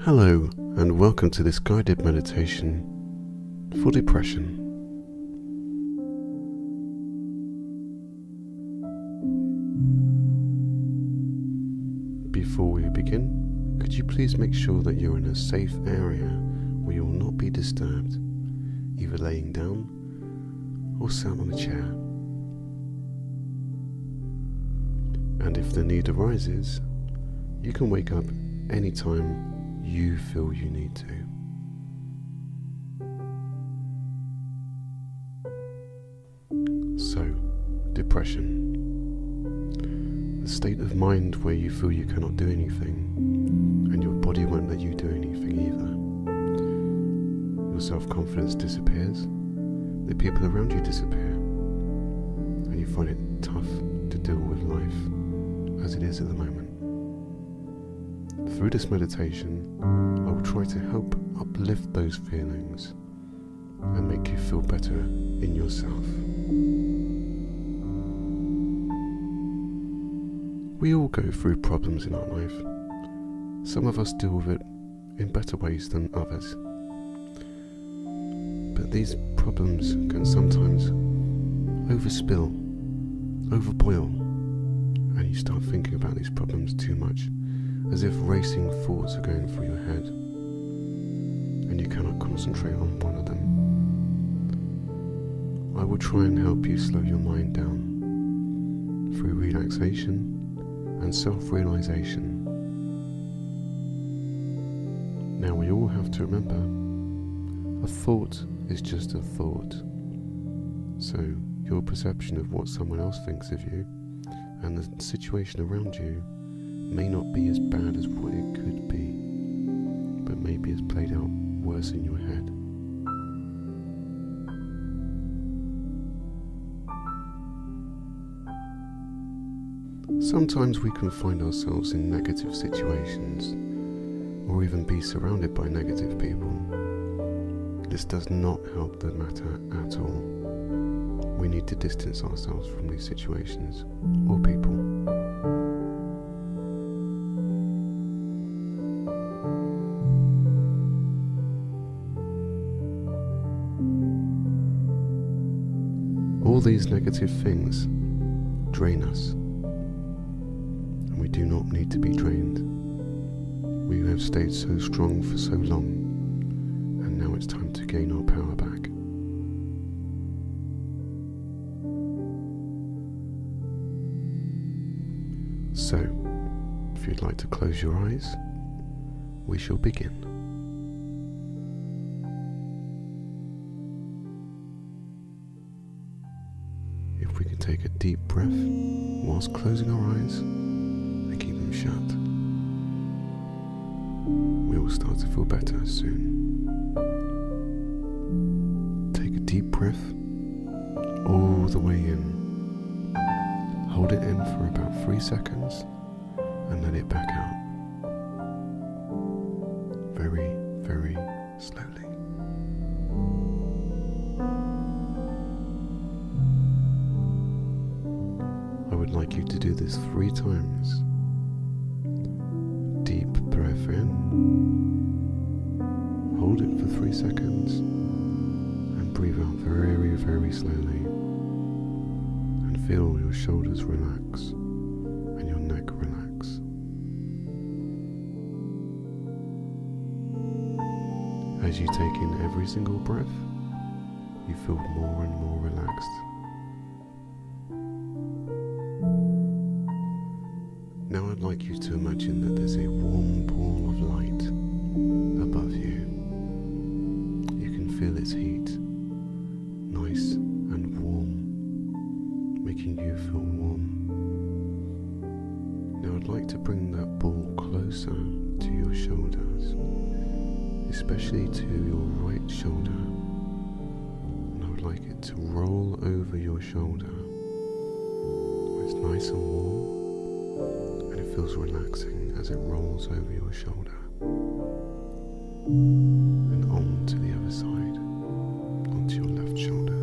Hello, and welcome to this guided meditation for depression. Before we begin, could you please make sure that you're in a safe area where you will not be disturbed, either laying down or sat on a chair. And if the need arises, you can wake up anytime you feel you need to. So, depression. The state of mind where you feel you cannot do anything, and your body won't let you do anything either. Your self-confidence disappears, the people around you disappear, and you find it tough to deal with life as it is at the moment. Through this meditation, I will try to help uplift those feelings and make you feel better in yourself. We all go through problems in our life. Some of us deal with it in better ways than others. But these problems can sometimes overspill, overboil, and you start thinking about these problems too much, as if racing thoughts are going through your head, and you cannot concentrate on one of them. I will try and help you slow your mind down through relaxation and self-realization. Now we all have to remember, a thought is just a thought. So your perception of what someone else thinks of you and the situation around you may not be as bad as what it could be, but maybe it's played out worse in your head. Sometimes we can find ourselves in negative situations, or even be surrounded by negative people. This does not help the matter at all. We need to distance ourselves from these situations or people. All these negative things drain us, and we do not need to be drained. We have stayed so strong for so long, and now it's time to gain our power back. So, if you'd like to close your eyes, we shall begin. If we can take a deep breath whilst closing our eyes and keep them shut, we will start to feel better soon. Take a deep breath all the way in. Hold it in for about 3 seconds and let it back out. Very, very slowly. I would like you to do this 3 times. Deep breath in, hold it for 3 seconds, and breathe out very, very slowly, and feel your shoulders relax and your neck relax. As you take in every single breath, you feel more and more relaxed. Now I'd like you to imagine that there's a warm ball of light above you. You can feel its heat, nice and warm, making you feel warm. Now I'd like to bring that ball closer to your shoulders, especially to your right shoulder. And I would like it to roll over your shoulder. It's nice and warm, and it feels relaxing as it rolls over your shoulder. And on to the other side, onto your left shoulder.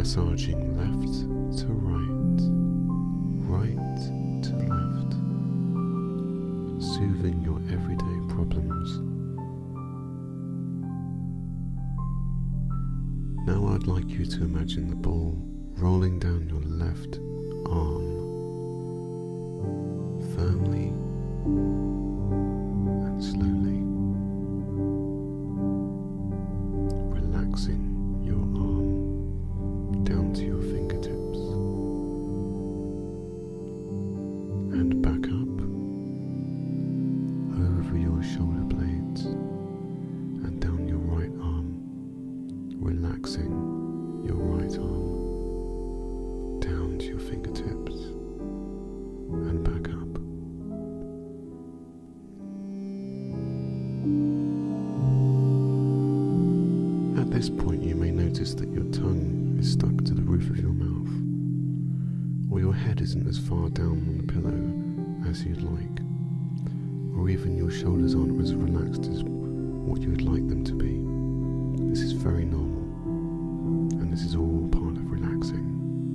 massaging left to right, right to left, soothing your everyday problems. Now I'd like you to imagine the ball rolling down your left arm, firmly and slowly, relaxing your arm down to your fingertips and back up over your shoulder blades and down your right arm, relaxing your right arm down to your fingertips and back up. At this point you may notice that your tongue is stuck to the roof of your mouth, or your head isn't as far down on the pillow as you'd like, or even your shoulders aren't as relaxed as what you would like them to be. This is very normal, and this is all part of relaxing.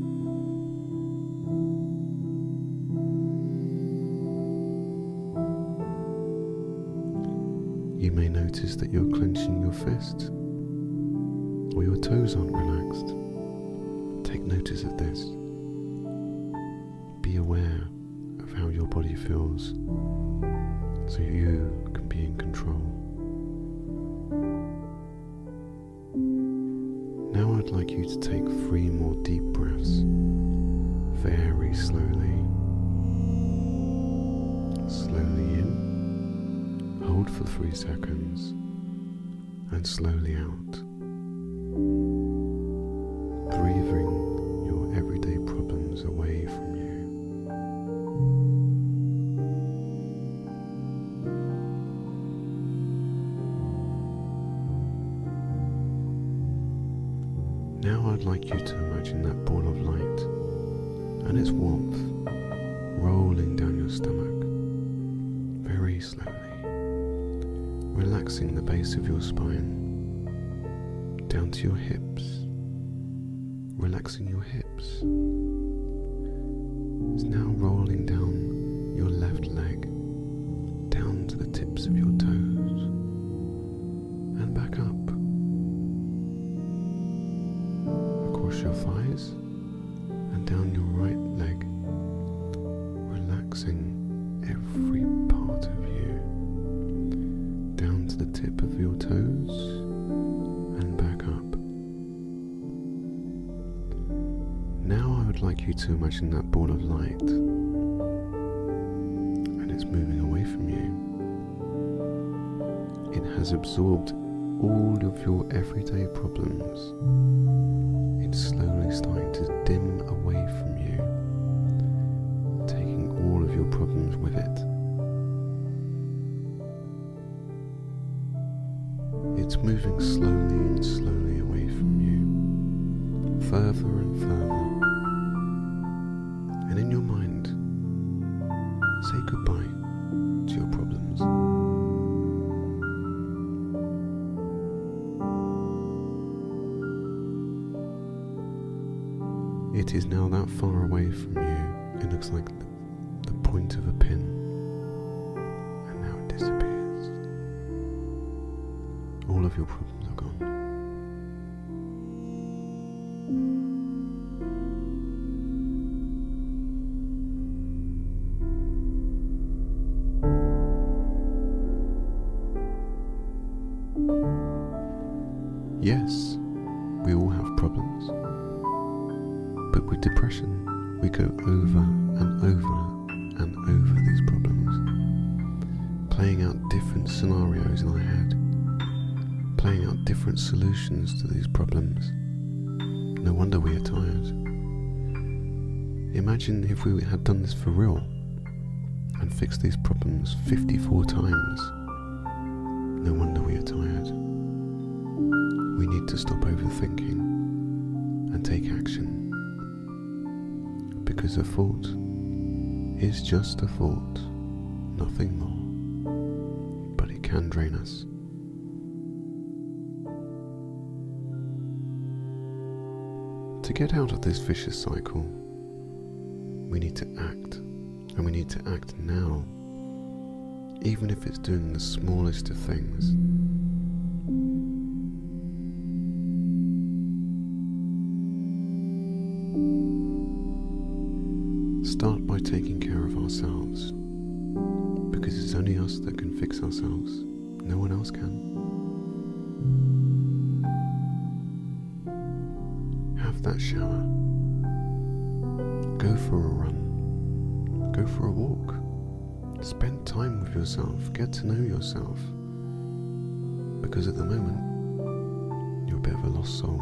You may notice that you're clenching your fist, or your toes aren't relaxed. Take notice of this. Be aware of how your body feels, so you can be in control. Now I'd like you to take 3 more deep breaths, very slowly. Slowly in, hold for 3 seconds, and slowly out. Breathing your everyday problems away from you. Now I'd like you to imagine that ball of light and its warmth rolling down your stomach very slowly, relaxing the base of your spine down to your hips, relaxing your hips. It's now rolling down your left leg, down to the tips of your toes, and back up, across your thighs, and down your right leg, relaxing every part of you, down to the tip of your toes, and back up. Now I would like you to imagine that ball of light, and it's moving away from you. It has absorbed all of your everyday problems. It's slowly starting to dim away from you, taking all of your problems with it. It's moving slowly and slowly away from you, further and further. And in your mind, say goodbye to your problems. It is now that far away from you, it looks like the point of a pin, and now it disappears. All of your problems are gone. Yes, we all have problems, but with depression we go over and over and over these problems, playing out different scenarios in our head, playing out different solutions to these problems. No wonder we are tired. Imagine if we had done this for real and fixed these problems 54 times. No wonder we are tired. We need to stop overthinking and take action, because a thought is just a thought, nothing more, but it can drain us. To get out of this vicious cycle, we need to act, and we need to act now, even if it's doing the smallest of things. Start by taking care of ourselves, because it's only us that can fix ourselves. No one else can. Have that shower. Go for a run. Go for a walk. Spend time with yourself. Get to know yourself. Because at the moment, you're a bit of a lost soul.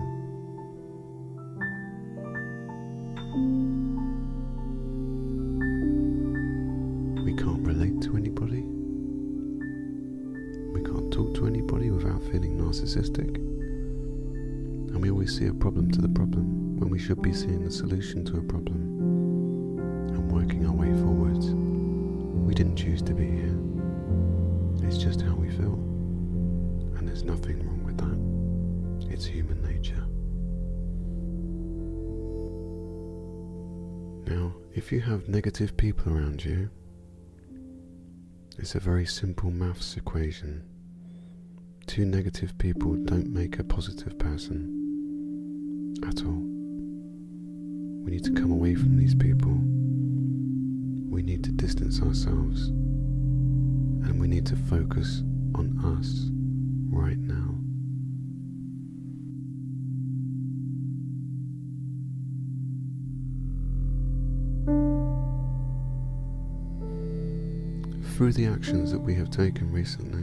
We can't relate to anybody. We can't talk to anybody without feeling narcissistic. And we always see a problem to the problem when we should be seeing the solution to a problem and working our way forward. We didn't choose to be here. It's just how we feel. And there's nothing wrong with that. It's human nature. Now, if you have negative people around you, it's a very simple maths equation. 2 negative people don't make a positive person at all. We need to come away from these people. We need to distance ourselves. And we need to focus on us right now. Through the actions that we have taken recently,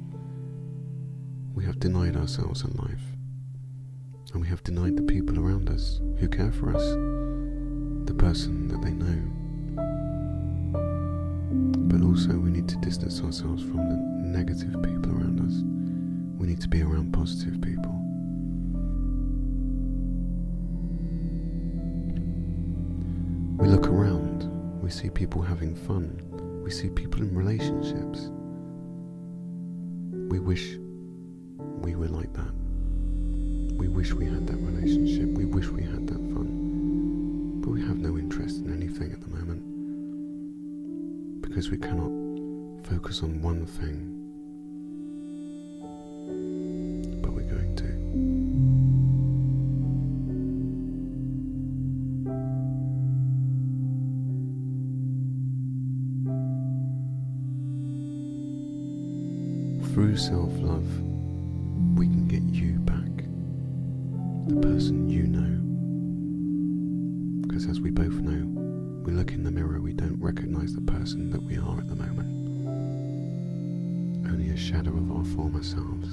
we have denied ourselves a life, and we have denied the people around us who care for us, the person that they know. But also we need to distance ourselves from the negative people around us. We need to be around positive people. We look around, we see people having fun. We see people in relationships. We wish we were like that. We wish we had that relationship. We wish we had that fun. But we have no interest in anything at the moment because we cannot focus on one thing. But we're going to. Through self-love, we can get you back, the person you know. Because as we both know, we look in the mirror, we don't recognise the person that we are at the moment. Only a shadow of our former selves.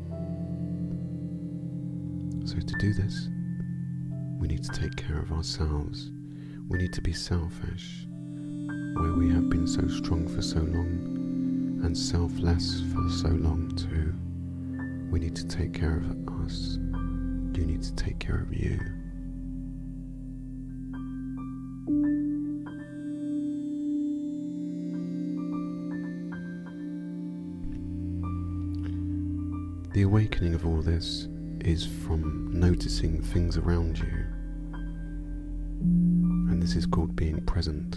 So to do this, we need to take care of ourselves. We need to be selfish, where we have been so strong for so long, and selfless for so long too. We need to take care of us. You need to take care of you. The awakening of all this is from noticing things around you. And this is called being present.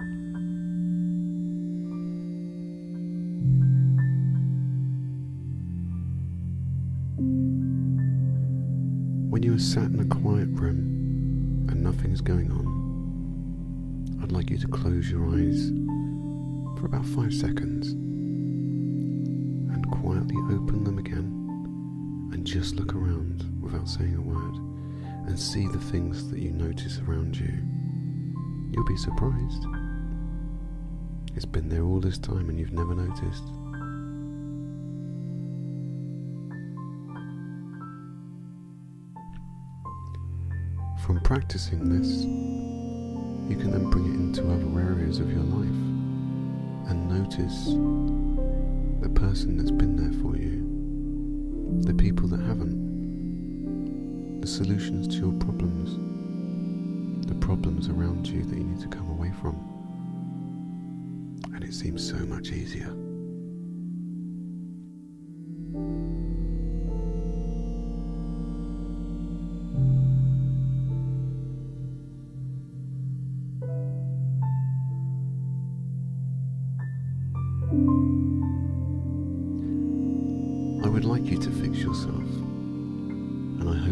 When you are sat in a quiet room and nothing's going on, I'd like you to close your eyes for about 5 seconds and quietly open them again and just look around without saying a word and see the things that you notice around you. You'll be surprised. It's been there all this time and you've never noticed. From practicing this, you can then bring it into other areas of your life and notice the person that's been there for you, the people that haven't, the solutions to your problems, the problems around you that you need to come away from. And it seems so much easier.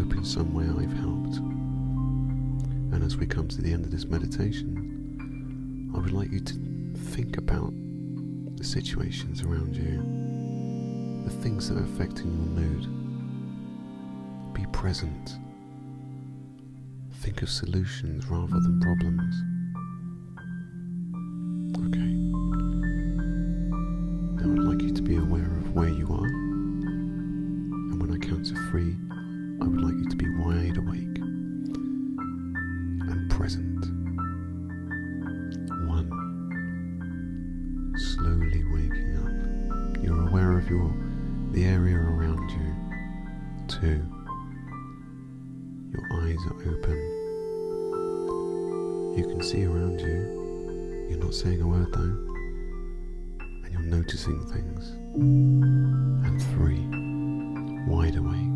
hope in some way I've helped. And as we come to the end of this meditation, I would like you to think about the situations around you, the things that are affecting your mood. Be present. Think of solutions rather than problems. Okay. Now I'd like you to be aware of where you are, and when I count to 3, I would like you to be wide awake and present. 1. Slowly waking up. You're aware of the area around you. 2. Your eyes are open. You can see around you. You're not saying a word though. And you're noticing things. And 3. Wide awake.